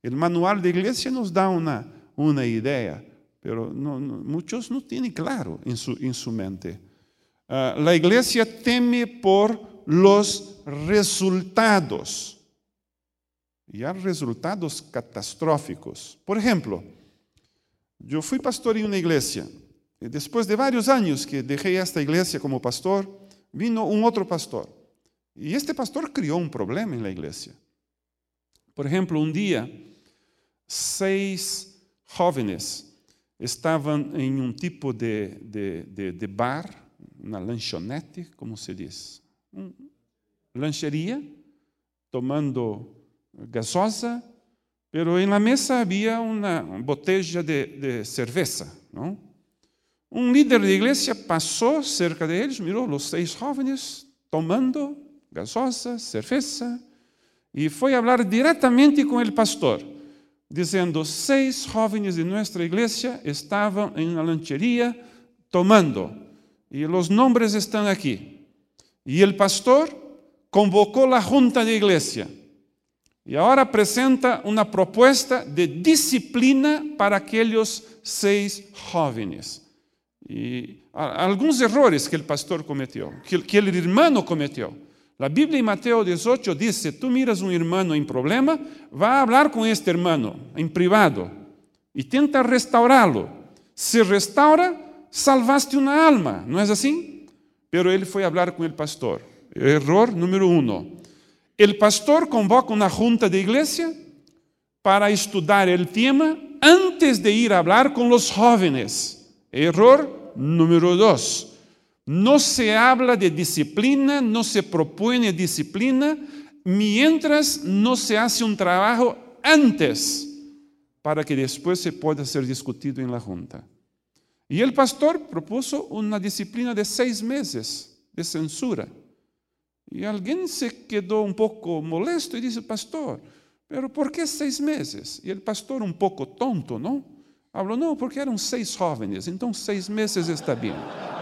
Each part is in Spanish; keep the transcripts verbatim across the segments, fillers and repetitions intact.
El manual de iglesia nos da una, una idea, pero no, no, muchos no tienen claro en su, en su mente. Uh, la iglesia teme por los resultados, ya resultados catastróficos. Por ejemplo, yo fui pastor en una iglesia, y después de varios años que dejé esta iglesia como pastor, vino un otro pastor, y este pastor creó un problema en la iglesia. Por ejemplo, un día, seis jóvenes estaban en un tipo de, de, de, de bar, una lanchonete, como se dice, uma lancheria, tomando gasosa, pero en la mesa había una botella de, de cerveza, ¿no? Un líder de iglesia pasó cerca de ellos, miró los seis jóvenes tomando gasosa, cerveza, y fue a hablar directamente con el pastor, diciendo: seis jóvenes de nuestra iglesia estaban en una lanchería tomando, y los nombres están aquí. Y el pastor convocó la junta de iglesia y ahora presenta una propuesta de disciplina para aquellos seis jóvenes. Y algunos errores que el pastor cometió, que, que el hermano cometió. La Biblia en Mateo dieciocho dice: tú miras un hermano en problema, va a hablar con este hermano en privado, intenta restaurarlo. Si restaura, salvaste una alma, ¿no es así? Pero él fue a hablar con el pastor. Error número uno. El pastor convoca una junta de iglesia para estudiar el tema antes de ir a hablar con los jóvenes. Error número dos. No se habla de disciplina, no se propone disciplina, mientras no se hace un trabajo antes para que después se pueda ser discutido en la junta. Y el pastor propuso una disciplina de seis meses de censura. Y alguien se quedó un poco molesto y dice: pastor, ¿pero por qué seis meses? Y el pastor, un poco tonto, ¿no? Habló: no, porque eran seis jóvenes, entonces seis meses está bien.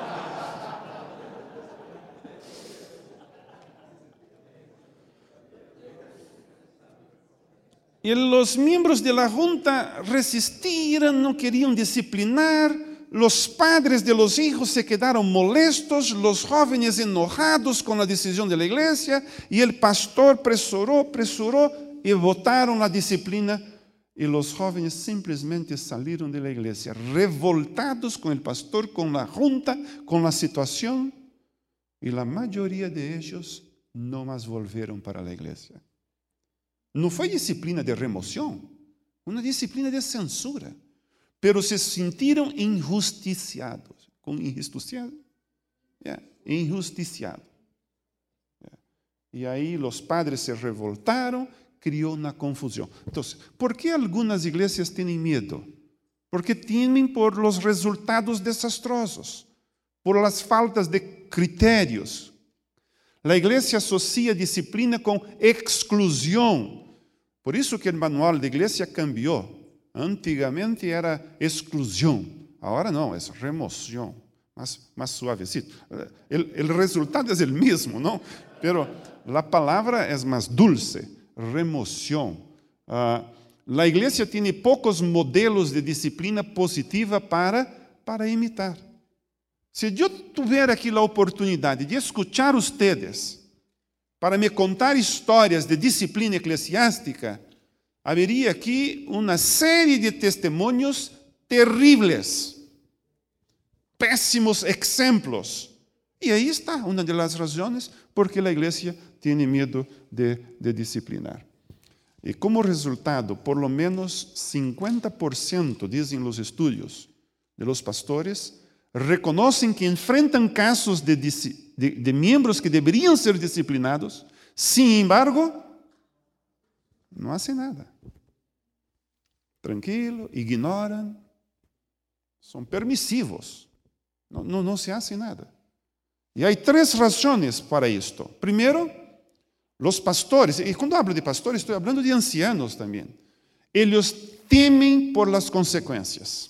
Y los miembros de la junta resistieron, no querían disciplinar. Los padres de los hijos se quedaron molestos, los jóvenes enojados con la decisión de la iglesia, y el pastor presuró, presuró y votaron la disciplina, y los jóvenes simplemente salieron de la iglesia, revoltados con el pastor, con la junta, con la situación, y la mayoría de ellos no más volvieron para la iglesia. No fue disciplina de remoción, una disciplina de censura. Pero se sintieron injusticiados. ¿Con injusticiado? Yeah, injusticiado. Yeah. Y ahí los padres se revoltaron, creó una confusión. Entonces, ¿por qué algunas iglesias tienen miedo? Porque temen por los resultados desastrosos, por las faltas de criterios. La iglesia asocia disciplina con exclusión. Por eso que el manual de iglesia cambió. Antigamente era exclusión, ahora no, es remoción, más, más suavecito. El, el resultado es el mismo, ¿no? Pero la palabra es más dulce, remoción. Uh, la iglesia tiene pocos modelos de disciplina positiva para, para imitar. Si yo tuviera aquí la oportunidad de escuchar ustedes para me contar historias de disciplina eclesiástica, habería aquí una serie de testimonios terribles, pésimos ejemplos. Y ahí está una de las razones por que la iglesia tiene miedo de, de disciplinar. Y como resultado, por lo menos cincuenta por ciento, dicen los estudios, de los pastores reconocen que enfrentan casos de, de, de miembros que deberían ser disciplinados, sin embargo, no hacen nada. Tranquilo, ignoran, son permisivos, no, no, no se hace nada. Y hay tres razones para esto. Primero, los pastores, y cuando hablo de pastores estoy hablando de ancianos también, ellos temen por las consecuencias.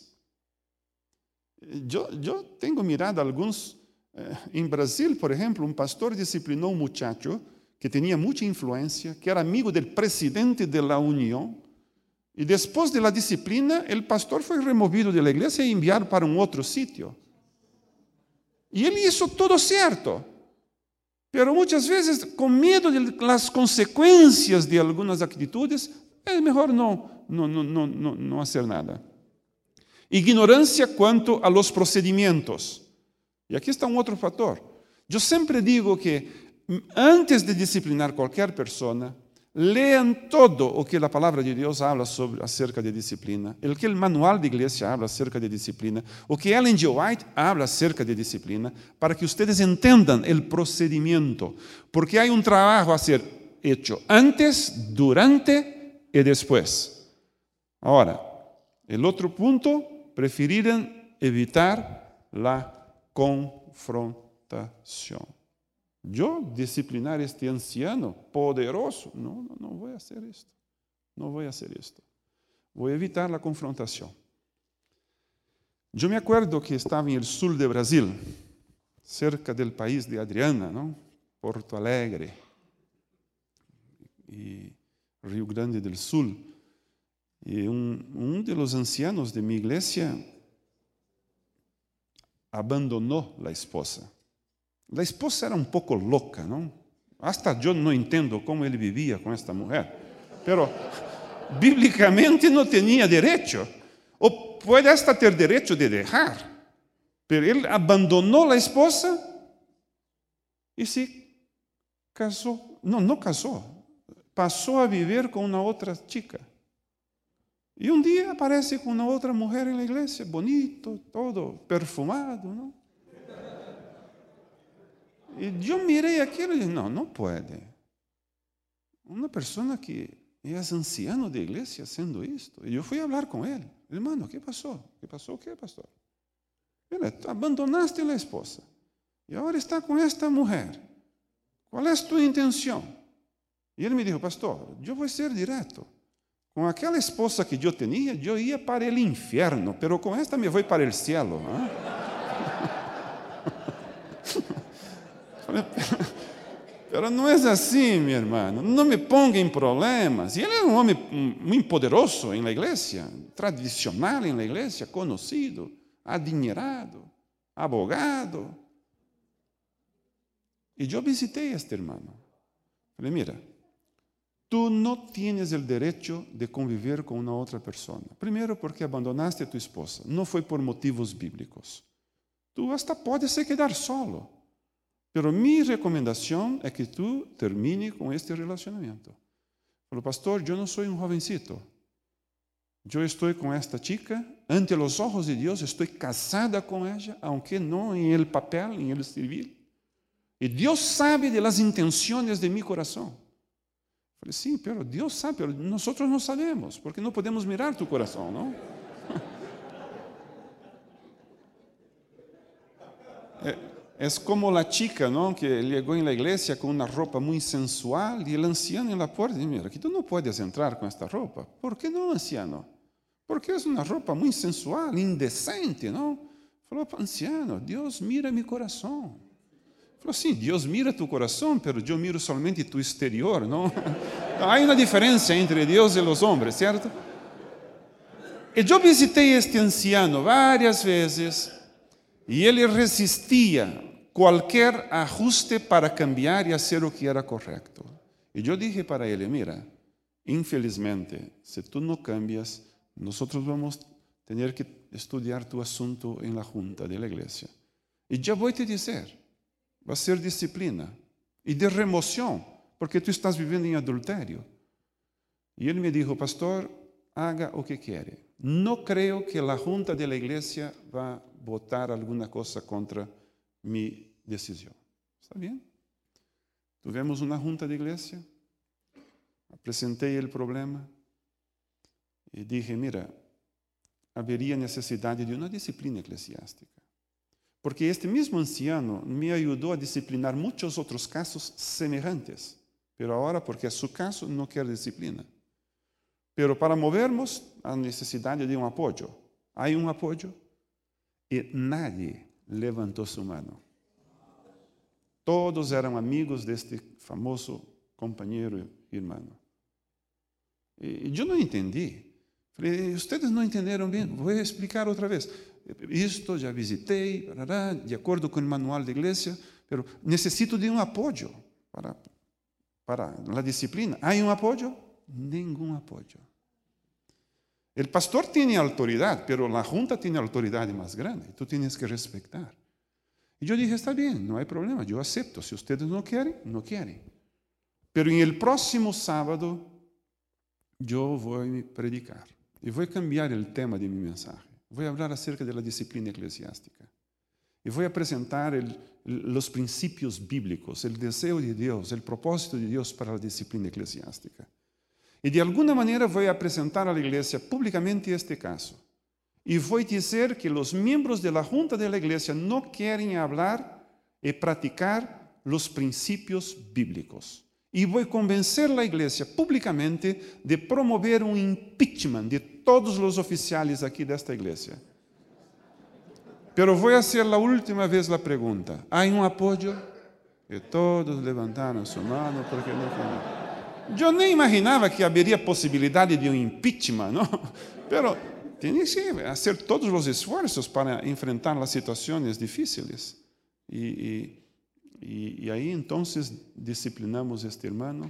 Yo, yo tengo mirado algunos, eh, en Brasil, por ejemplo, un pastor disciplinó a un muchacho que tenía mucha influencia, que era amigo del presidente de la Unión, Y después de la disciplina, el pastor fue removido de la iglesia y enviado para un otro sitio. Y él hizo todo cierto. Pero muchas veces, con miedo de las consecuencias de algunas actitudes, es mejor no, no, no, no, no, no hacer nada. Ignorancia cuanto a los procedimientos. Y aquí está un otro factor. Yo siempre digo que antes de disciplinar cualquier persona, lean todo lo que la palabra de Dios habla sobre, acerca de disciplina, el que el manual de iglesia habla acerca de disciplina, o que Ellen G. White habla acerca de disciplina, para que ustedes entiendan el procedimiento, porque hay un trabajo a ser hecho antes, durante y después. Ahora, el otro punto, preferirían evitar la confrontación. Yo disciplinar a este anciano poderoso, no, no, no voy a hacer esto, no voy a hacer esto. Voy a evitar la confrontación. Yo me acuerdo que estaba en el sur de Brasil, cerca del país de Adriana, ¿no? Porto Alegre y Río Grande del Sur. Y un, un de los ancianos de mi iglesia abandonó la esposa. La esposa era un poco loca, ¿no? Hasta yo no entiendo cómo él vivía con esta mujer. Pero bíblicamente no tenía derecho. O puede hasta tener derecho de dejar. Pero él abandonó la esposa y se casó. No, no casó. Pasó a vivir con una otra chica. Y un día aparece con una otra mujer en la iglesia, bonito, todo perfumado, ¿no? Y yo miré aquello y dije, no, no puede. Una persona que es anciano de iglesia haciendo esto. Y yo fui a hablar con él. Hermano, ¿qué pasó? ¿Qué pasó? ¿Qué, pastor? Mira, abandonaste a la esposa y ahora está con esta mujer. ¿Cuál es tu intención? Y él me dijo, pastor, yo voy a ser directo. Con aquella esposa que yo tenía, yo iba para el infierno, pero con esta me voy para el cielo. ¿eh? Pero no es así, mi hermano. No me ponga en problemas. Y él era un hombre muy poderoso en la iglesia, tradicional en la iglesia, conocido, adinerado, abogado. Y yo visité a este hermano. Le dije, mira, tú no tienes el derecho de convivir con una otra persona. Primero porque abandonaste a tu esposa. No fue por motivos bíblicos. Tú hasta puedes se quedar solo. Pero mi recomendación es que tú termines con este relacionamiento. Pero pastor, yo no soy un jovencito. Yo estoy con esta chica, ante los ojos de Dios estoy casada con ella, aunque no en el papel, en el civil. Y Dios sabe de las intenciones de mi corazón. Falei, sí, pero Dios sabe, pero nosotros no sabemos, porque no podemos mirar tu corazón, ¿no? Es como la chica, ¿no? Que llegó en la iglesia con una ropa muy sensual y el anciano en la puerta dice, mira, que tú no puedes entrar con esta ropa. ¿Por qué no, anciano? Porque es una ropa muy sensual, indecente, ¿no? Falou, anciano, Dios mira mi corazón. Falou, sí, Dios mira tu corazón, pero yo miro solamente tu exterior, ¿no? Hay una diferencia entre Dios y los hombres, ¿cierto? Y yo visité a este anciano varias veces y él resistía cualquier ajuste para cambiar y hacer lo que era correcto. Y yo dije para él, mira, infelizmente, si tú no cambias, nosotros vamos a tener que estudiar tu asunto en la junta de la iglesia. Y ya voy a te decir, va a ser disciplina y de remoción, porque tú estás viviendo en adulterio. Y él me dijo, pastor, haga lo que quiere. No creo que la junta de la iglesia va a votar alguna cosa contra mi decisión. ¿Está bien? Tuvimos una junta de iglesia, presenté el problema y dije, mira, habría necesidad de una disciplina eclesiástica. Porque este mismo anciano me ayudó a disciplinar muchos otros casos semejantes. Pero ahora, porque es su caso, no quiere disciplina. Pero para movernos, hay necesidad de un apoyo. Hay un apoyo y nadie levantó su mano. Todos eran amigos de este famoso compañero y hermano. Y yo no entendí. Falei, ustedes não entenderam bem, vou explicar outra vez. Isto já visitei, parará, de acordo com o manual da igreja, mas necessito de um apoio para, para a disciplina. ¿Há um apoio? Nenhum apoio. O pastor tem autoridade, mas a junta tem autoridade mais grande. Tu tens que respeitar. E eu dije, está bem, não há problema, eu acepto. Se vocês não querem, não querem. Mas no próximo sábado, eu vou predicar. E vou cambiar o tema de minha mensagem. Vou falar acerca da disciplina eclesiástica. E vou apresentar el, os princípios bíblicos, o desejo de Deus, o propósito de Deus para a disciplina eclesiástica. E de alguma maneira vou apresentar à igreja publicamente este caso. E vou dizer que os membros da junta da igreja não querem falar e praticar os princípios bíblicos. E vou convencer a igreja publicamente de promover um impeachment de todos os oficiais aqui desta igreja. Pero vou fazer a última vez a pergunta: há um apoio? E todos levantaram sua mão porque não foi. Eu nem imaginava que haveria possibilidade de um impeachment, não? Pero tem que fazer todos os esforços para enfrentar as situações difíceis. E, e, e, e aí, então, disciplinamos este irmão.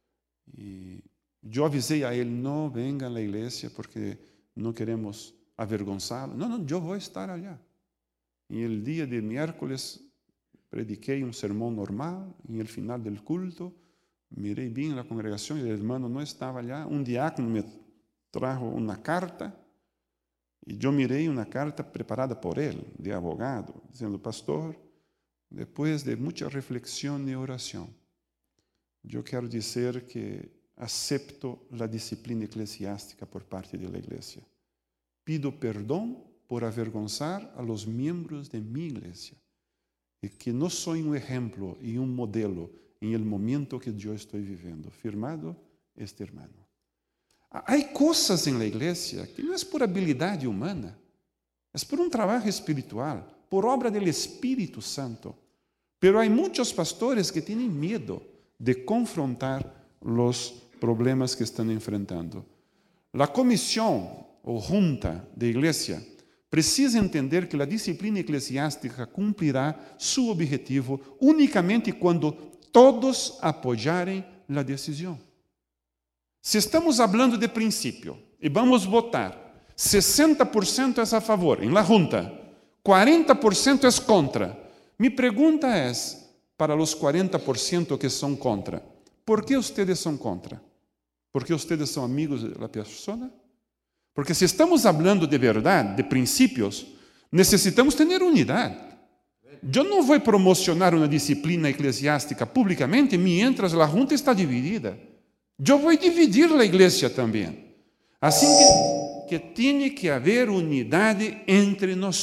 E eu avisei a ele: não venga à igreja porque não queremos avergonzá-lo. Não, não, eu vou estar allá. E el dia de miércoles prediquei um sermão normal. E no final do culto, mirei bem a congregação e o irmão não estava allá. Um diácono me trajo uma carta e eu mirei uma carta preparada por ele, de abogado, dizendo: pastor, depois de muita reflexão e oração, eu quero dizer que acepto a disciplina eclesiástica por parte da igreja. Pido perdão por avergonzar a los miembros de mi iglesia e que não sou um exemplo e um modelo em el momento que eu estou vivendo. Firmado este irmão. Há coisas em la igreja que não é por habilidade humana, é por um trabalho espiritual, por obra do Espírito Santo. Pero há muitos pastores que têm medo de confrontar os problemas que estão enfrentando. A comissão ou junta da igreja precisa entender que a disciplina eclesiástica cumprirá seu objetivo unicamente quando todos apoiarem a decisão. Se estamos falando de princípio e vamos votar, sessenta por cento é a favor em la junta, quarenta por cento é contra. Minha pergunta é, para os quarenta por cento que são contra, por que vocês são contra? Porque vocês são amigos da pessoa? Porque se estamos falando de verdade, de princípios, necessitamos ter unidade. Eu não vou promocionar uma disciplina eclesiástica publicamente mientras a junta está dividida. Eu vou dividir a igreja também. Assim que, que tem que haver unidade entre nós.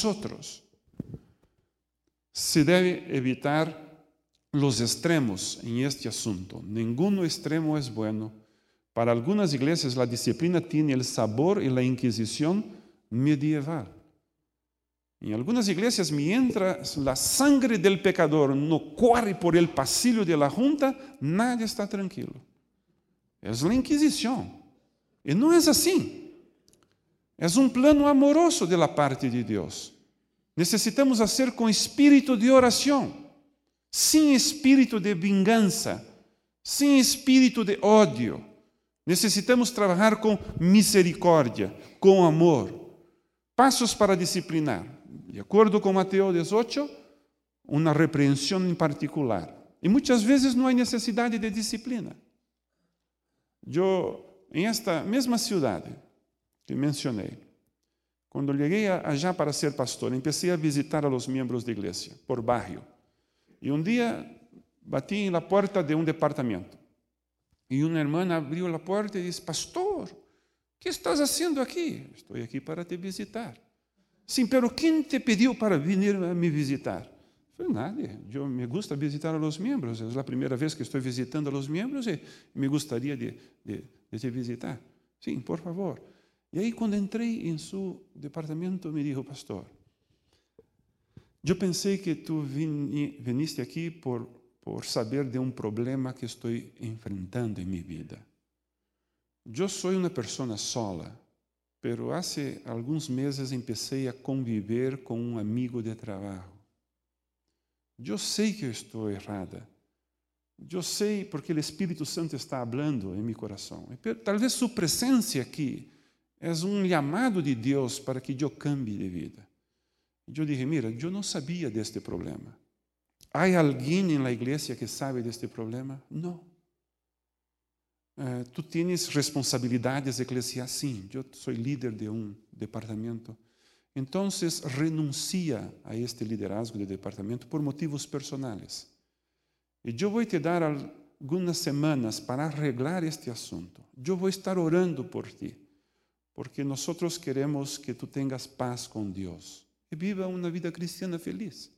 Se deve evitar os extremos em este assunto. Nenhum extremo é bueno. Para algumas igrejas, a disciplina tem o sabor e a inquisição medieval. Em algumas igrejas, mientras a sangre del pecador não corre por el pasillo de la junta, nada está tranquilo. É a inquisição. E não é assim. É um plano amoroso da parte de Deus. Necessitamos fazer com espírito de oração, sem espírito de vingança, sem espírito de ódio. Necessitamos trabalhar com misericórdia, com amor. Passos para disciplinar. De acordo com Mateus dezoito, uma repreensão em particular. E muitas vezes não há necessidade de disciplina. Eu, em esta mesma cidade que mencionei, quando cheguei allá para ser pastor, comecei a visitar a los membros da igreja, por barrio. E um dia bati na porta de um departamento. E uma irmã abriu a porta e disse: pastor, o que estás fazendo aqui? Estou aqui para te visitar. Sim, pero quem te pediu para vir a me visitar? Falei: nada, eu me gusta visitar a los membros. É a primeira vez que estou visitando a los membros e me gostaria de, de, de te visitar. Sim, por favor. E aí, quando entrei em seu departamento, me disse: pastor, eu pensei que tu viniste aqui por por saber de um problema que estou enfrentando em minha vida. Eu sou uma pessoa sola pero hace alguns meses empecé a conviver com um amigo de trabalho. Eu sei que eu estou errada. Eu sei porque o Espírito Santo está hablando em meu coração. Talvez sua presença aqui é um chamado de Deus para que eu cambie de vida. Eu disse, mira, eu não sabia deste problema. Há alguém na igreja que sabe deste problema? Não. Uh, tu tens responsabilidades eclesiais? Sim, eu sou líder de um departamento. Então, renuncia a este liderazgo de departamento por motivos personais. E eu vou te dar algumas semanas para arreglar este assunto. Eu vou estar orando por ti, porque nós queremos que tu tenhas paz com Deus e viva uma vida cristiana feliz.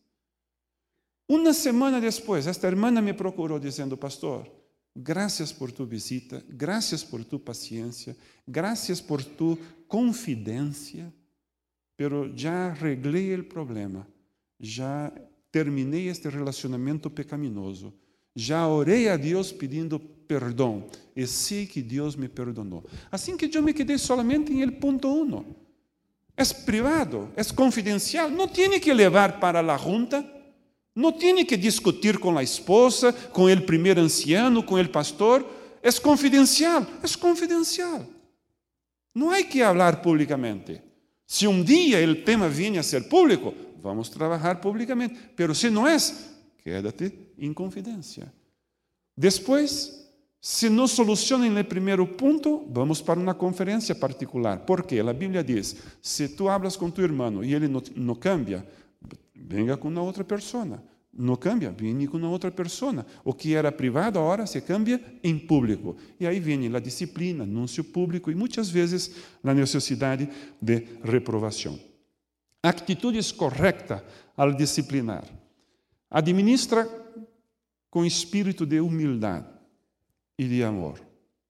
Uma semana depois, esta irmã me procurou dizendo, pastor, graças por tu visita, graças por tu paciência, graças por tu confidência, pero já arreglei o problema, já terminei este relacionamento pecaminoso, já orei a Deus pedindo perdão e sei que Deus me perdonou. Assim que eu me quedei solamente em el ponto uno. É privado, é confidencial, não tem que levar para a junta. Não tem que discutir com a esposa, com o primeiro anciano, com o pastor. É confidencial, é confidencial. Não há que falar publicamente. Se um dia o tema vier a ser público, vamos trabalhar publicamente. Mas se não é, quédate em confidência. Depois, se não soluciona no primeiro ponto, vamos para uma conferência particular. Por quê? A Bíblia diz, se tu hablas com tu irmão e ele não, não cambia, venga com uma outra pessoa. Não cambia, vem com uma outra pessoa. O que era privado agora se cambia em público. E aí vem a disciplina, anúncio público e muitas vezes a necessidade de reprovação. Atitudes corretas ao disciplinar. Administra com espírito de humildade e de amor.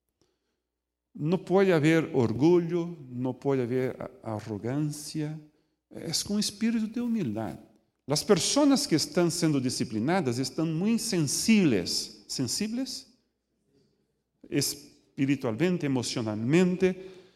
Não pode haver orgulho, não pode haver arrogância. É com espírito de humildade. As pessoas que estão sendo disciplinadas estão muito sensíveis, sensíveis, espiritualmente, emocionalmente.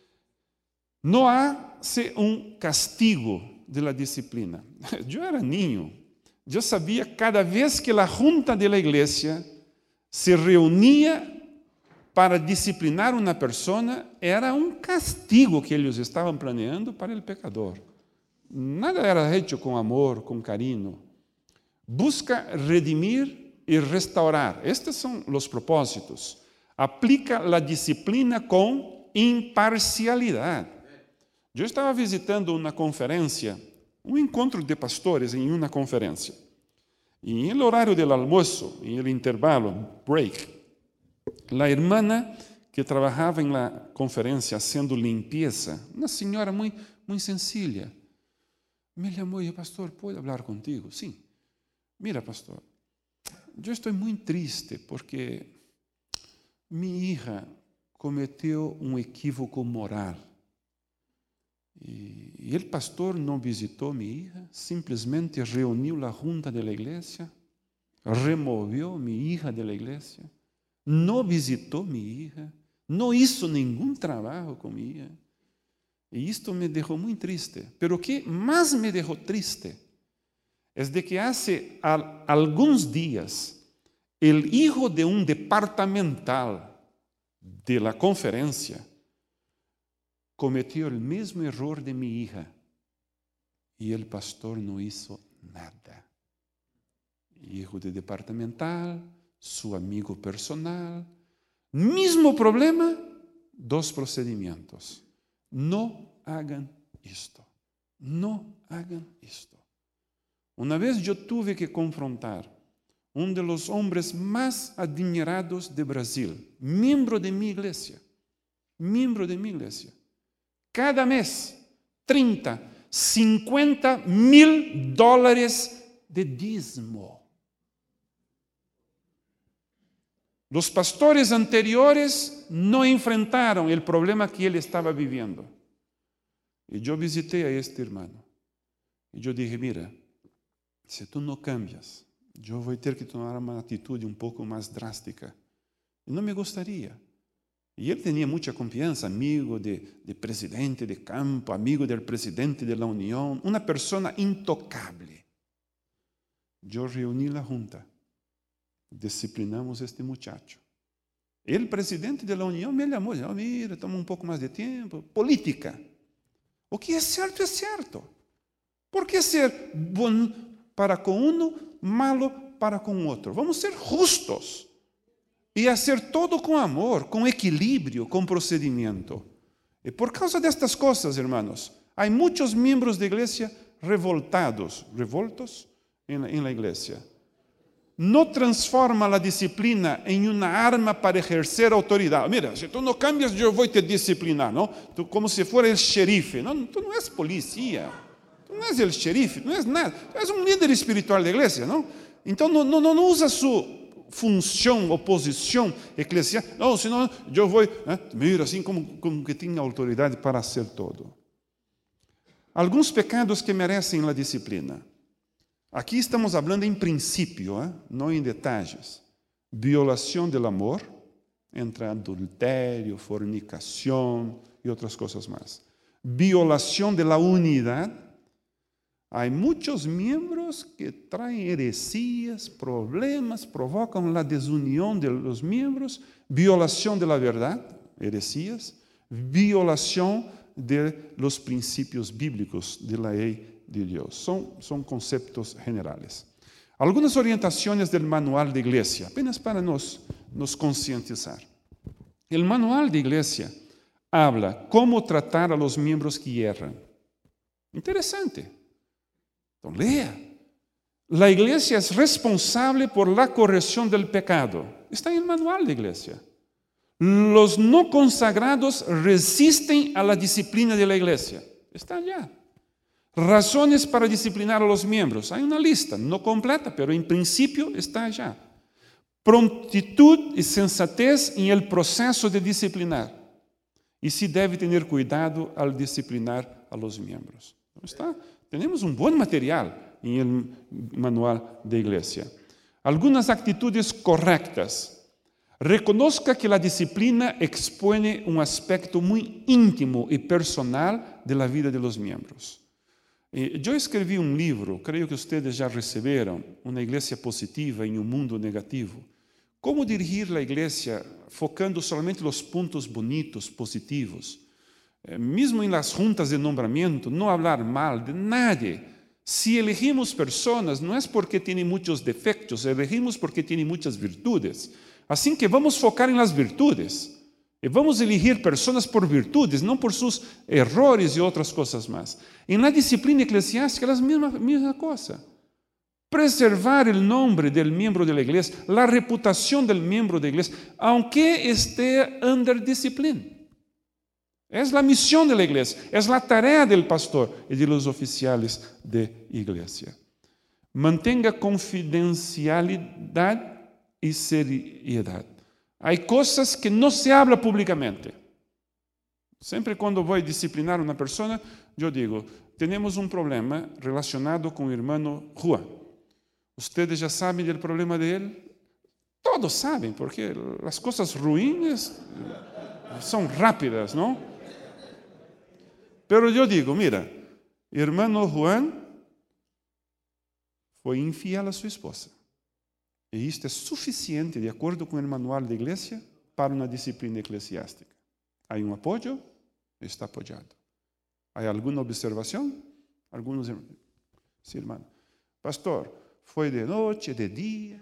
Não há um castigo de disciplina. Eu era niño, eu sabia cada vez que a junta da igreja se reunia para disciplinar uma pessoa, era um castigo que eles estavam planeando para o pecador. Nada era feito com amor, com carinho. Busca redimir e restaurar. Estes são os propósitos. Aplica a disciplina com imparcialidade. Eu estava visitando uma conferência, um encontro de pastores em uma conferência. E no horário do almoço, em intervalo, break, a irmã que trabalhava na conferência haciendo limpeza, uma senhora muito, muito sencilla, me chamou e disse, pastor, ¿puedo hablar contigo? Sim. Mira, pastor, eu estou muito triste porque minha hija cometeu um equívoco moral. E, e o pastor não visitou minha hija, simplesmente reuniu a junta da igreja, removeu minha hija da igreja, não visitou minha hija, não hizo nenhum trabalho com minha hija. E isto me deixou muito triste. Pero o que mais me deixou triste é de que há alguns dias o hijo de um departamental de la conferência cometeu o mesmo erro de minha hija e o pastor não hizo nada. Hijo de departamental, seu amigo personal, mesmo problema, dois procedimentos. Não hagan isto. Não hagan isto. Uma vez eu tive que confrontar um dos homens mais admirados de Brasil, membro de minha igreja, membro de minha igreja. Cada mês, trinta, cincuenta mil dólares de dízimo. Os pastores anteriores não enfrentaram o problema que ele estava vivendo. E eu visitei a este irmão. E eu disse, mira, se tu não cambias, eu vou ter que tomar uma atitude um pouco mais drástica. E não me gostaria. Y él tenía mucha confianza, amigo de, de presidente de campo, amigo del presidente de la Unión, una persona intocable. Yo reuní la junta, disciplinamos a este muchacho. El presidente de la Unión me llamó, oh, mira, toma un poco más de tiempo. Política. O que es cierto, es cierto. ¿Por qué ser bueno para con uno, malo para con otro? Vamos a ser justos. Y hacer todo con amor, con equilibrio, con procedimiento. Y por causa de estas cosas, hermanos, hay muchos miembros de iglesia revoltados, revoltos en la, en la iglesia. No transforma la disciplina en una arma para ejercer autoridad. Mira, si tú no cambias, yo voy a te disciplinar, ¿no? Tú como si fuera el sheriff, ¿no? Tú no eres policía, tú no eres el sheriff, no eres nada. Tú eres un líder espiritual de iglesia, ¿no? Entonces no, no, no, no usa su función o posición eclesial. No, senão yo voy, ¿eh? Mira, así como, como que tiene autoridad para hacer todo. Algunos pecados que merecen la disciplina. Aquí estamos hablando en principio, ¿eh? No en detalles. Violación del amor, entre adulterio, fornicación y otras cosas más. Violación de la unidad. Hay muchos miembros que traen heresías, problemas, provocan la desunión de los miembros, violación de la verdad, heresías, violación de los principios bíblicos de la ley de Dios. Son, son conceptos generales. Algunas orientaciones del manual de iglesia, apenas para nos, nos concientizar. El manual de iglesia habla cómo tratar a los miembros que hierran. Interesante. Entonces, lea. La iglesia es responsable por la corrección del pecado. Está en el manual de iglesia. Los no consagrados resisten a la disciplina de la iglesia. Está allá. Razones para disciplinar a los miembros. Hay una lista, no completa, pero en principio está allá. Prontitud y sensatez en el proceso de disciplinar. Y si debe tener cuidado al disciplinar a los miembros. ¿Está? Tenemos un buen material en el manual de iglesia. Algunas actitudes correctas. Reconozca que la disciplina expone un aspecto muy íntimo y personal de la vida de los miembros. Yo escribí un libro, creo que ustedes ya recibieron, Una iglesia positiva en un mundo negativo. Cómo dirigir la iglesia focando solamente los puntos bonitos, positivos. Mismo en las juntas de nombramiento, no hablar mal de nadie. Si elegimos personas, no es porque tienen muchos defectos, elegimos porque tienen muchas virtudes. Así que vamos a focar en las virtudes. Y vamos a elegir personas por virtudes, no por sus errores y otras cosas más. En la disciplina eclesiástica es la misma, misma cosa. Preservar el nombre del miembro de la iglesia, la reputación del miembro de la iglesia, aunque esté under disciplina. Es la misión de la iglesia, es la tarea del pastor y de los oficiales de iglesia. Mantenga confidencialidad y seriedad. Hay cosas que no se habla públicamente. Siempre cuando voy a disciplinar a una persona, yo digo, tenemos un problema relacionado con el hermano Juan. Ustedes ya saben del problema de él. Todos saben, porque las cosas ruines son rápidas, ¿no? Pero yo digo, mira, hermano Juan fue infiel a su esposa. Y esto es suficiente, de acuerdo con el manual de iglesia, para una disciplina eclesiástica. Hay un apoyo, está apoyado. ¿Hay alguna observación? Algunos, sí, hermano. Pastor, fue de noche, de día.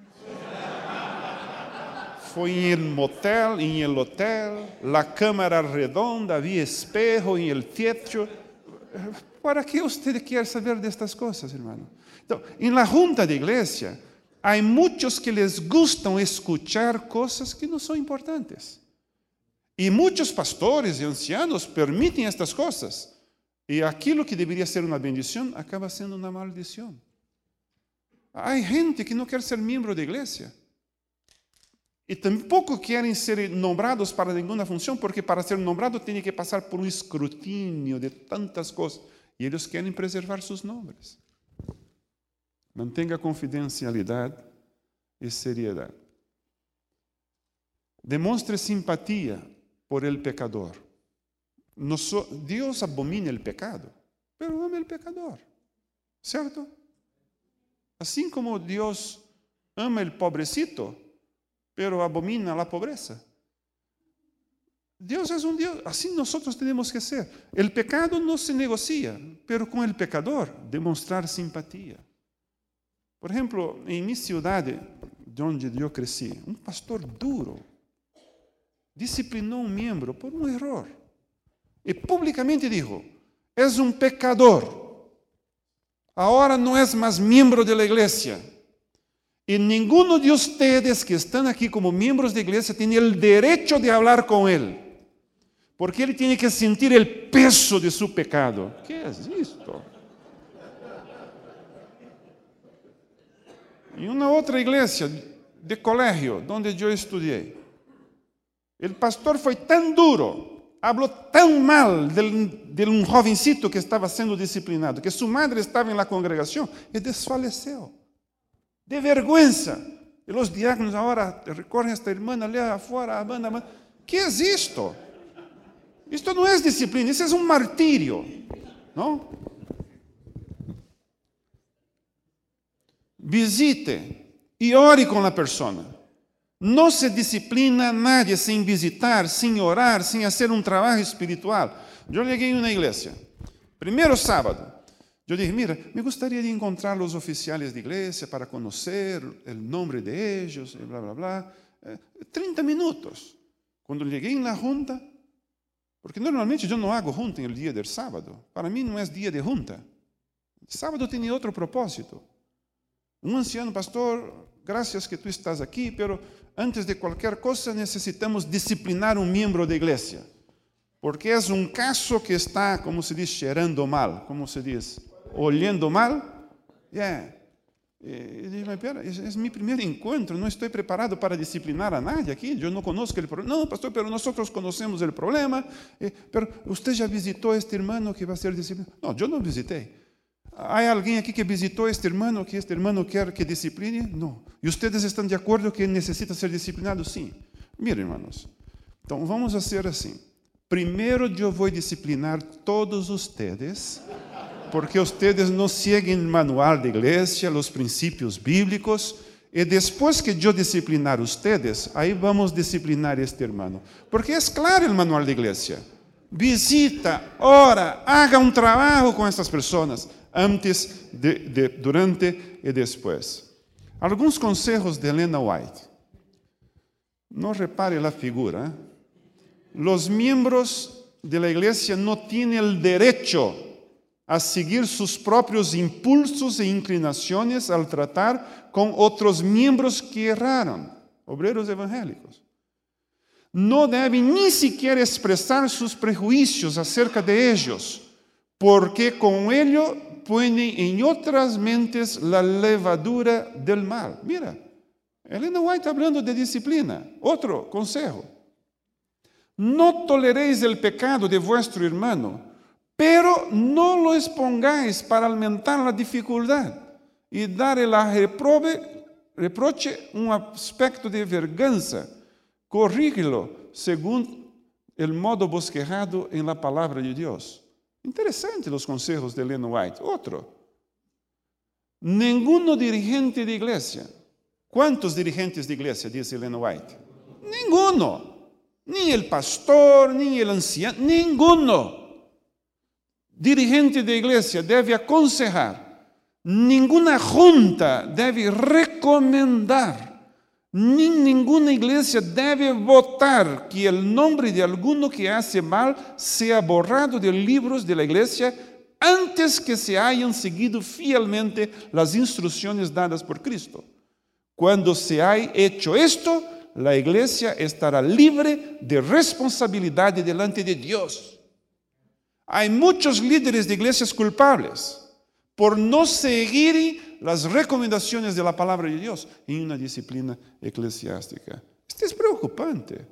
Fue en el motel, en el hotel, la cámara redonda, había espejo en el techo. ¿Para qué usted quiere saber de estas cosas, hermano? Entonces, en la junta de iglesia hay muchos que les gustan escuchar cosas que no son importantes. Y muchos pastores y ancianos permiten estas cosas. Y aquello que debería ser una bendición acaba siendo una maldición. Hay gente que no quiere ser miembro de iglesia. Y tampoco quieren ser nombrados para ninguna función, porque para ser nombrado tiene que pasar por un escrutinio de tantas cosas. Y ellos quieren preservar sus nombres. Mantenga confidencialidad y seriedad. Demuestre simpatía por el pecador. Noso- Dios abomina el pecado, pero ama el pecador, ¿cierto? Así como Dios ama el pobrecito, pero abomina la pobreza. Dios es un Dios, así nosotros tenemos que ser. El pecado no se negocia, pero con el pecador demostrar simpatía. Por ejemplo, en mi ciudad, donde yo crecí, un pastor duro disciplinó a un miembro por un error y públicamente dijo: es un pecador, ahora no es más miembro de la iglesia. Y ninguno de ustedes que están aquí como miembros de iglesia tiene el derecho de hablar con él, porque él tiene que sentir el peso de su pecado. ¿Qué es esto? En una otra iglesia de colegio donde yo estudié, el pastor fue tan duro, habló tan mal del, de un jovencito que estaba siendo disciplinado, que su madre estaba en la congregación y desfalleció. De vergüenza. Y los diáconos ahora recorren a esta hermana, lea afuera, abana, abana. ¿Qué es esto? Esto no es disciplina, eso es un martirio, ¿no? Visite y ore con la persona. No se disciplina a nadie sin visitar, sin orar, sin hacer un trabajo espiritual. Yo llegué a una iglesia, primero sábado. Yo dije: mira, me gustaría de encontrar los oficiales de iglesia para conocer el nombre de ellos, y bla, bla, bla. Eh, treinta minutos. Cuando llegué en la junta, porque normalmente yo no hago junta en el día del sábado. Para mí no es día de junta. El sábado tiene otro propósito. Un anciano: pastor, gracias que tú estás aquí, pero antes de cualquier cosa necesitamos disciplinar a un miembro de iglesia. Porque es un caso que está, como se dice, cheirando mal, como se dice, olhando mal. Yeah. Eh, dije, espera, es, es mi primer encuentro, no estoy preparado para disciplinar a nadie aquí, yo no conozco el problema. No, pastor, pero nosotros conocemos el problema, eh, pero usted ya visitó a este hermano que va a ser disciplinado. No, yo no visité. ¿Hay alguien aquí que visitó a este hermano, que este hermano quiere que discipline? No. ¿Y ustedes están de acuerdo que él necesita ser disciplinado? Sí. Miren, hermanos, entonces vamos a hacer así. Primero yo voy a disciplinar todos ustedes, porque ustedes no siguen el manual de iglesia, los principios bíblicos, y después que yo disciplinar a ustedes, ahí vamos a disciplinar a este hermano. Porque es claro el manual de iglesia. Visita, ora, haga un trabajo con estas personas, antes, de, de, durante y después. Algunos consejos de Elena White. No repare la figura. Los miembros de la iglesia no tienen el derecho a seguir sus propios impulsos e inclinaciones al tratar con otros miembros que erraron, obreros evangélicos. No deben ni siquiera expresar sus prejuicios acerca de ellos, porque con ello ponen en otras mentes la levadura del mal. Mira, Elena White hablando de disciplina. Otro consejo. No toleréis el pecado de vuestro hermano, pero no lo expongáis para aumentar la dificultad y darle la reprobe, reproche un aspecto de vergüenza. Corrígelo según el modo bosquejado en la palabra de Dios. Interesante los consejos de Elena White. Otro. Ninguno dirigente de iglesia. ¿Cuántos dirigentes de iglesia dice Elena White? Ninguno. Ni el pastor, ni el anciano, ninguno. Dirigente de iglesia debe aconsejar. Ninguna junta debe recomendar. Ni ninguna iglesia debe votar que el nombre de alguno que hace mal sea borrado de libros de la iglesia antes que se hayan seguido fielmente las instrucciones dadas por Cristo. Cuando se haya hecho esto, la iglesia estará libre de responsabilidad delante de Dios. Hay muchos líderes de iglesias culpables por no seguir las recomendaciones de la palabra de Dios en una disciplina eclesiástica. Esto es preocupante.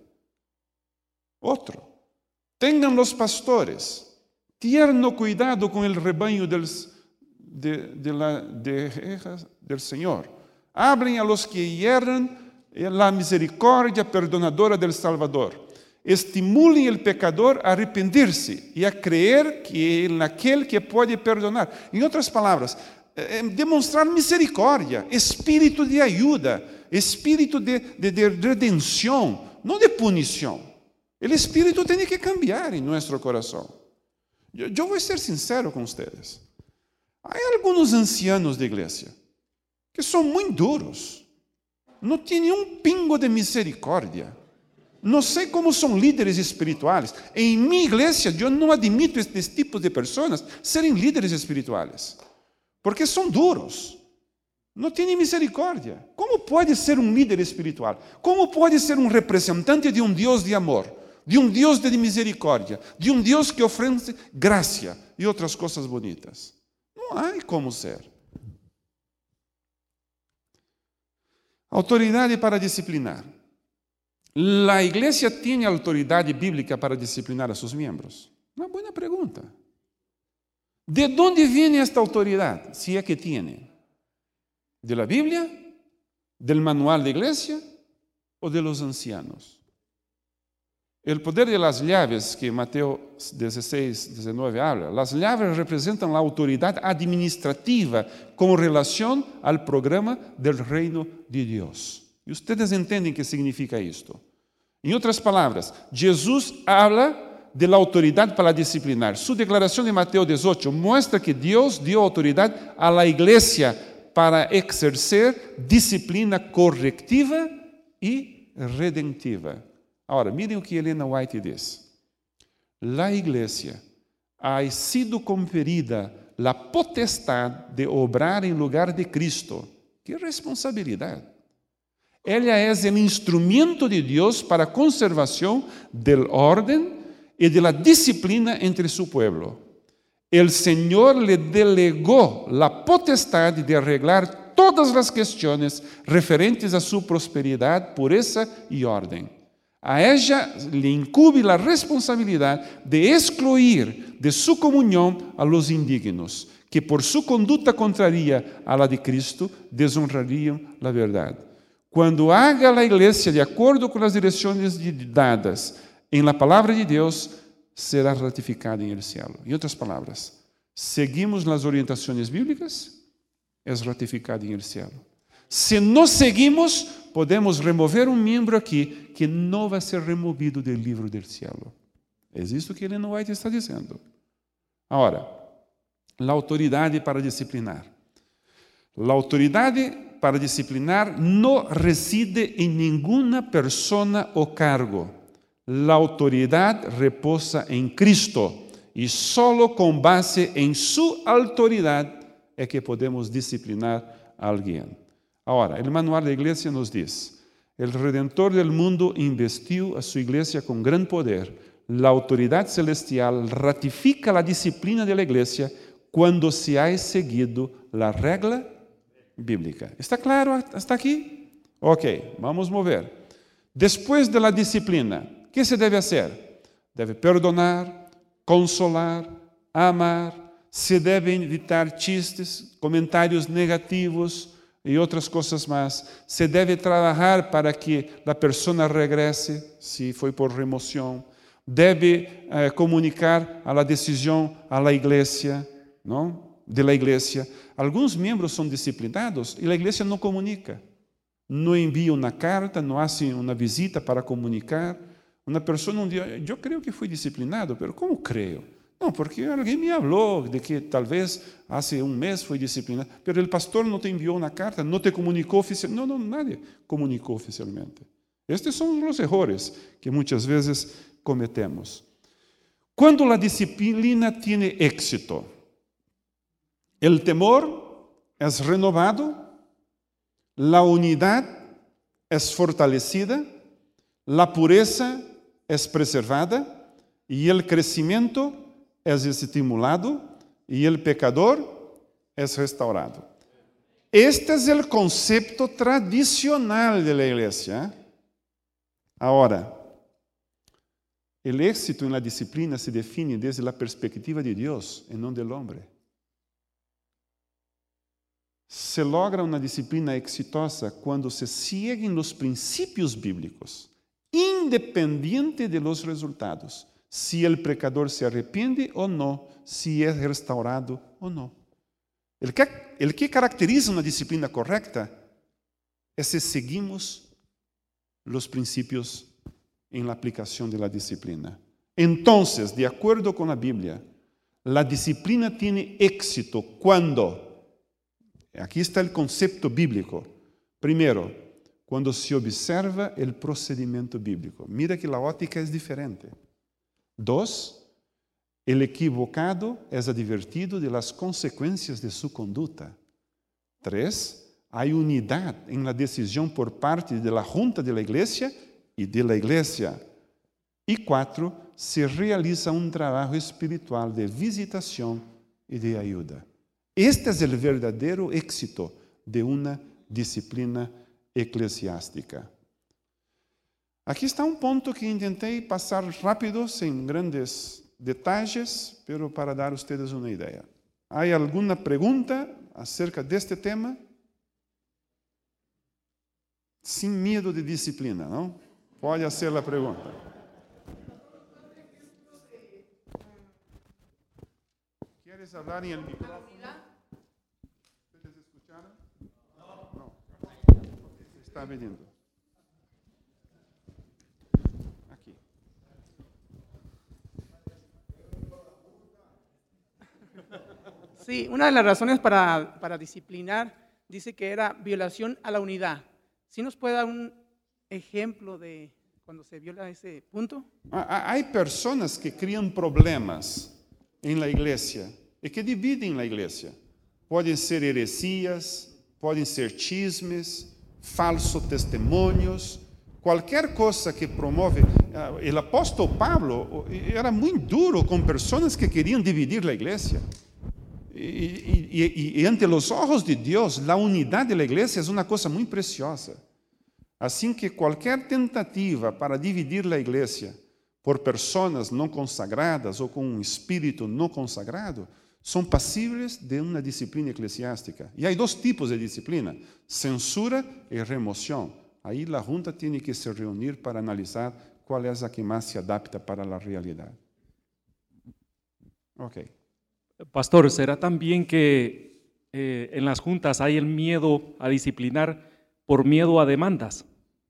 Otro, tengan los pastores tierno cuidado con el rebaño del, de, de la, de, del Señor. Hablen a los que hierran la misericordia perdonadora del Salvador. estimulen el pecador a arrepentir-se e a creer que naquele que pode perdonar. Em outras palavras, é demonstrar misericórdia, espírito de ajuda, espírito de, de, de redenção, não de punição. O espírito tem que cambiar em nosso coração. Eu, eu vou ser sincero com vocês. Há alguns ancianos de igreja que são muito duros, não têm nenhum pingo de misericórdia. Não sei como são líderes espirituais. Em minha igreja, eu não admito estes tipos de pessoas serem líderes espirituais, porque são duros, não têm misericórdia. Como pode ser um líder espiritual? Como pode ser um representante de um Deus de amor, de um Deus de misericórdia, de um Deus que oferece graça e outras coisas bonitas? Não há como ser. Autoridade para disciplinar. A igreja tem autoridade bíblica para disciplinar a seus membros? Uma boa pergunta. ¿De onde vem esta autoridade? Se é que tem. ¿De la Bíblia? ¿Del manual de igreja? ¿O de los ancianos? El poder de las llaves, que Mateo dezesseis, dezenove habla, las llaves representan la autoridad administrativa con relación al programa del reino de Dios. E ustedes entendem o que significa isto. Em outras palavras, Jesus habla de la autoridade para disciplinar. Sua declaração de Mateus dezoito mostra que Deus deu autoridade à la igreja para exercer disciplina corretiva e redentiva. Agora, mirem o que Helena White diz. La igreja ha sido conferida la potestad de obrar em lugar de Cristo. Que responsabilidade! Ela é o instrumento de Deus para a conservação do ordem e da disciplina entre seu povo. O Senhor lhe delegou a potestade de arreglar todas as questões referentes a sua prosperidade, pureza e ordem. A ella lhe incumbe a responsabilidade de excluir de sua comunhão a los indignos, que por sua conduta contraria a la de Cristo desonrariam a verdade. Quando haga a igreja de acordo com as direções dadas em la palavra de Deus, será ratificada em el cielo. Em outras palavras, seguimos as orientações bíblicas, é ratificado em el cielo. Se não seguimos, podemos remover um membro aqui que não vai ser removido do livro do cielo. É isso que Ellen White está dizendo. Agora, a autoridade para disciplinar. A autoridade para disciplinar não reside em nenhuma persona ou cargo. A autoridade reposa em Cristo e solo com base em sua autoridade é que podemos disciplinar alguém. Agora, o manual da igreja nos diz: o Redentor del mundo investiu a sua igreja com grande poder. A autoridade celestial ratifica a disciplina da igreja quando se ha seguido a regra bíblica. ¿Está claro hasta aqui? Ok, vamos mover. Depois da disciplina, o que se deve fazer? Deve perdonar, consolar, amar. Se deve evitar chistes, comentários negativos e outras coisas mais. Se deve trabalhar para que a pessoa regresse, se foi por remoção. Deve eh, comunicar a la decisão à la igreja, não? De la igreja. Alguns membros são disciplinados e a igreja não comunica. Não envia uma carta, não faz uma visita para comunicar. Uma pessoa não diz: eu creio que fui disciplinado, mas como creio? Não, porque alguém me falou de que talvez há um mês foi disciplinado, mas o pastor não te enviou uma carta, não te comunicou oficialmente. Não, não, nadie comunicou oficialmente. Estes são os erros que muitas vezes cometemos. Quando a disciplina tem êxito, o temor é renovado, a unidade é fortalecida, a pureza é preservada e o crescimento é estimulado e o pecador é restaurado. Este é o conceito tradicional da igreja. Agora, o éxito na disciplina se define desde a perspectiva de Deus e não do homem. Se logra uma disciplina exitosa quando se seguem os princípios bíblicos independiente de los resultados, si el pecador se arrepiente o no, si es restaurado o no. El que, el que caracteriza una disciplina correcta es si seguimos los principios en la aplicación de la disciplina. Entonces, de acuerdo con la Biblia, la disciplina tiene éxito cuando, aquí está el concepto bíblico, primero, cuando se observa el procedimiento bíblico. Mira que la óptica es diferente. Dos, el equivocado es advertido de las consecuencias de su conducta. Tres, hay unidad en la decisión por parte de la junta de la iglesia y de la iglesia. Y cuatro, se realiza un trabajo espiritual de visitación y de ayuda. Este es el verdadero éxito de una disciplina eclesiástica. Aquí está un punto que intenté pasar rápido, sin grandes detalles, pero para dar a ustedes una idea. ¿Hay alguna pregunta acerca de este tema? Sin miedo de disciplina, ¿no? Puede hacer la pregunta. ¿Quieres hablar en el micrófono? ¿Ustedes escucharon? No. Se está pidiendo. Aquí. Sí, una de las razones para, para disciplinar dice que era violación a la unidad. ¿Sí nos puede dar un ejemplo de cuando se viola ese punto? Hay personas que crean problemas en la iglesia y que dividen la iglesia. Pueden ser heresías, pueden ser chismes, falsos testimonios, cualquier cosa que promueve. El apóstol Pablo era muy duro con personas que querían dividir la iglesia. Y, y, y, y ante los ojos de Dios, la unidad de la iglesia es una cosa muy preciosa. Así que cualquier tentativa para dividir la iglesia por personas no consagradas o con un espíritu no consagrado son pasibles de una disciplina eclesiástica. Y hay dos tipos de disciplina, censura y remoción. Ahí la junta tiene que se reunir para analizar cuál es la que más se adapta para la realidad. Ok. Pastor, ¿será también que eh, en las juntas hay el miedo a disciplinar por miedo a demandas?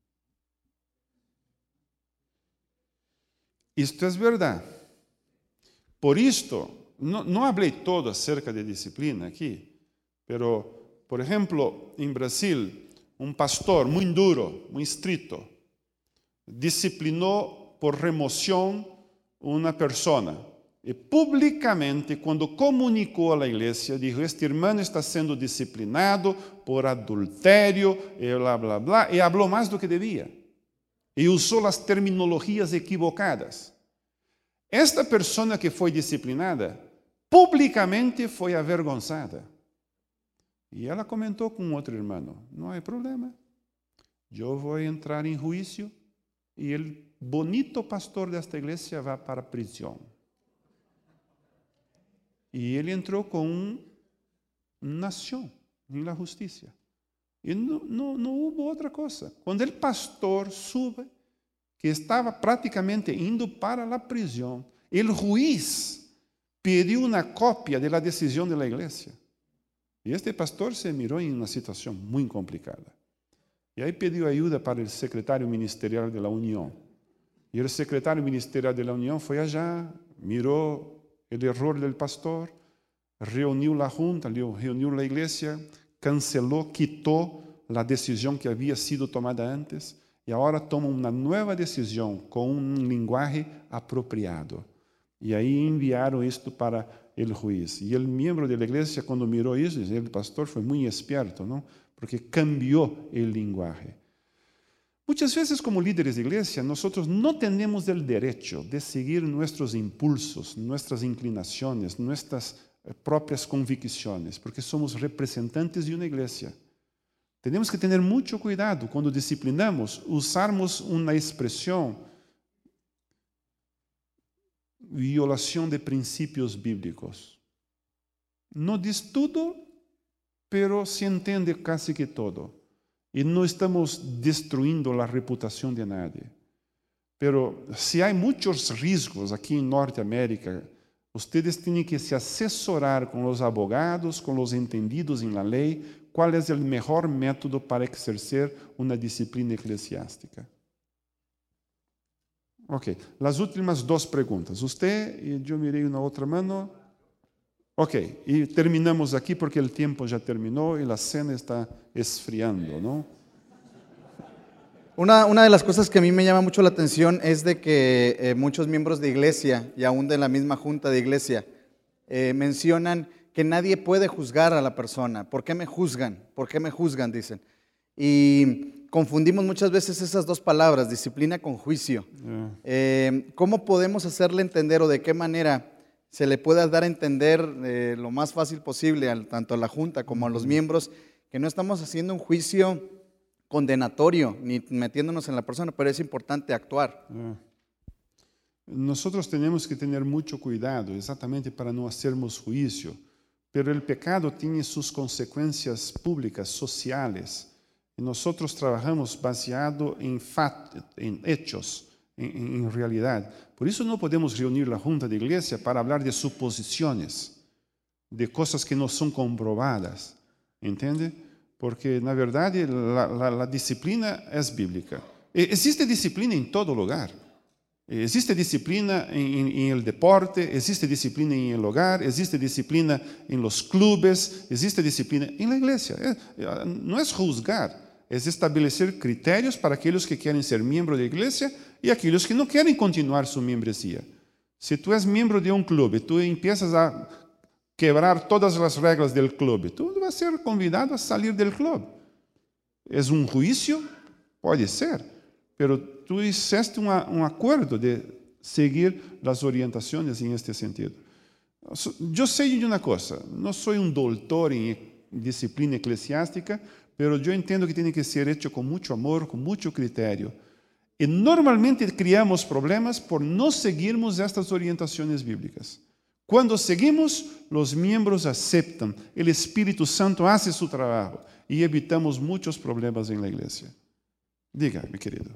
Esto es verdad. Por esto, no, no hablé todo acerca de disciplina aquí, pero, por ejemplo, en Brasil, un pastor muy duro, muy estricto, disciplinó por remoción una persona. Y públicamente, cuando comunicó a la iglesia, dijo, este hermano está siendo disciplinado por adulterio, y bla, bla, bla, y habló más de lo que debía. Y usó las terminologías equivocadas. Esta persona que fue disciplinada, públicamente fue avergonzada. Y ella comentou com outro irmão, não há problema, eu vou entrar em juízo e o bonito pastor desta igreja vai para a prisão. E ele entrou com uma nação na justiça. E não, não, não houve outra coisa. Quando o pastor sube, que estava praticamente indo para a prisão, o juiz pediu uma cópia da decisão da igreja. E este pastor se mirou em uma situação muito complicada. E aí pediu ajuda para o secretário ministerial da União. E o secretário ministerial da União foi allá, mirou o erro do pastor, reuniu a junta, reuniu a igreja, cancelou, quitou a decisão que havia sido tomada antes e agora toma uma nova decisão com um linguagem apropriado. E aí enviaram isto para o juiz. E o membro da igreja, quando mirou isso, disse, o pastor foi muito esperto, não? Porque cambiou o linguagem. Muitas vezes, como líderes de igreja, nós não temos o direito de seguir nossos impulsos, nossas inclinações, nossas próprias convicções, porque somos representantes de uma igreja. Temos que ter muito cuidado quando disciplinamos, usarmos uma expressão violação de princípios bíblicos. Não diz tudo, pero se entende quase que todo. E não estamos destruindo a reputação de nadie. Pero si hay muchos riesgos aquí en Norteamérica, ustedes tienen que se asesorar con los abogados, con los entendidos en la ley, cuál es el mejor método para ejercer una disciplina eclesiástica. Ok, las últimas dos preguntas. Usted y yo miré una otra mano. Ok, y terminamos aquí porque el tiempo ya terminó y la cena está esfriando, ¿no? Una, una de las cosas que a mí me llama mucho la atención es de que eh, muchos miembros de iglesia y aún de la misma junta de iglesia eh, mencionan que nadie puede juzgar a la persona. ¿Por qué me juzgan? ¿Por qué me juzgan? Dicen. Y confundimos muchas veces esas dos palabras, disciplina con juicio. Yeah. Eh, ¿Cómo podemos hacerle entender o de qué manera se le pueda dar a entender eh, lo más fácil posible al, tanto a la junta como a los miembros que no estamos haciendo un juicio condenatorio ni metiéndonos en la persona, pero es importante actuar? Yeah. Nosotros tenemos que tener mucho cuidado exactamente para no hacernos juicio, pero el pecado tiene sus consecuencias públicas, sociales. Y nosotros trabajamos baseado en, fact, en hechos, en, en realidad. Por eso no podemos reunir la junta de iglesia para hablar de suposiciones, de cosas que no son comprobadas. ¿Entiende? Porque, na verdade, la, la, la disciplina es bíblica. Existe disciplina en todo lugar. Existe disciplina en, en, en el deporte, existe disciplina en el hogar, existe disciplina en los clubes, existe disciplina en la iglesia. No es juzgar. Es establecer criterios para aquellos que quieren ser miembros de iglesia y aquellos que no quieren continuar su membresía. Si tú eres miembro de un club y tú empiezas a quebrar todas las reglas del club, tú vas a ser convidado a salir del club. ¿Es un juicio? Puede ser, pero tú hiciste una, un acuerdo de seguir las orientaciones en este sentido. Yo sé de una cosa, no soy un doctor en disciplina eclesiástica, pero yo entiendo que tiene que ser hecho con mucho amor, con mucho criterio. Y normalmente criamos problemas por no seguirmos estas orientaciones bíblicas. Cuando seguimos, los miembros aceptan, el Espíritu Santo hace su trabajo y evitamos muchos problemas en la iglesia. Diga, mi querido.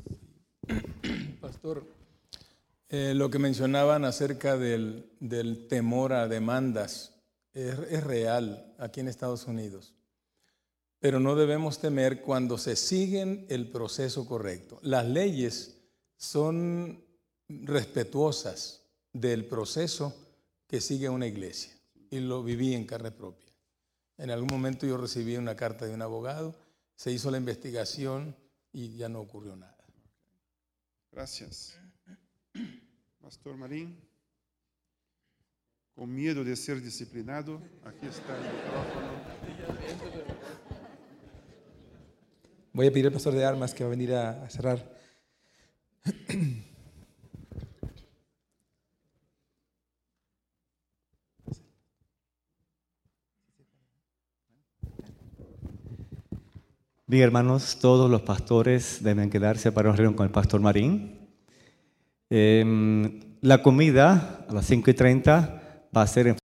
Pastor, eh, lo que mencionaban acerca del, del temor a demandas es, es real aquí en Estados Unidos. Pero no debemos temer cuando se siguen el proceso correcto. Las leyes son respetuosas del proceso que sigue una iglesia. Y lo viví en carne propia. En algún momento yo recibí una carta de un abogado, se hizo la investigación y ya no ocurrió nada. Gracias. Pastor Marín, con miedo de ser disciplinado, aquí está el micrófono. Voy a pedir al pastor de armas que va a venir a, a cerrar. Bien, hermanos, todos los pastores deben quedarse para una reunión con el pastor Marín. Eh, la comida a las cinco y treinta va a ser en